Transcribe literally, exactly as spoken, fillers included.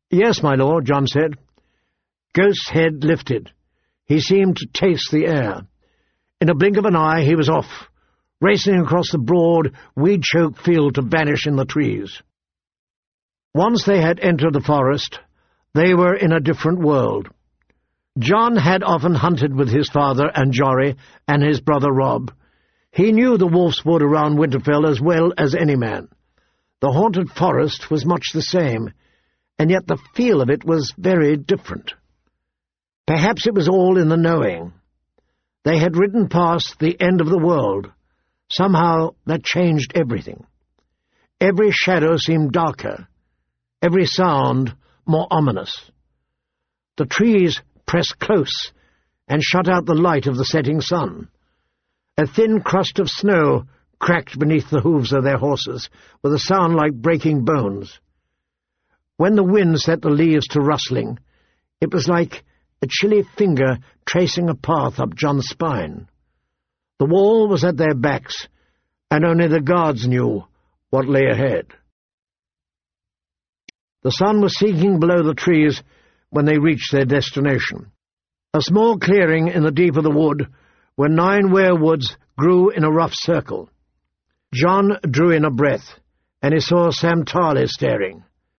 "Yes, my lord," John said. Ghost's head lifted. He seemed to taste the air. In a blink of an eye he was off, racing across the broad, weed-choked field to vanish in the trees. Once they had entered the forest, they were in a different world. John had often hunted with his father and Jory and his brother Rob. He knew the Wolf's Wood around Winterfell as well as any man. The haunted forest was much the same, and yet the feel of it was very different. Perhaps it was all in the knowing. They had ridden past the end of the world. Somehow that changed everything. Every shadow seemed darker, every sound more ominous. The trees pressed close and shut out the light of the setting sun. A thin crust of snow cracked beneath the hooves of their horses, with a sound like breaking bones. When the wind set the leaves to rustling, it was like a chilly finger tracing a path up John's spine. The wall was at their backs, and only the guards knew what lay ahead. The sun was sinking below the trees when they reached their destination. A small clearing in the deep of the wood, where nine werewoods grew in a rough circle. John drew in a breath, and he saw Sam Tarly staring.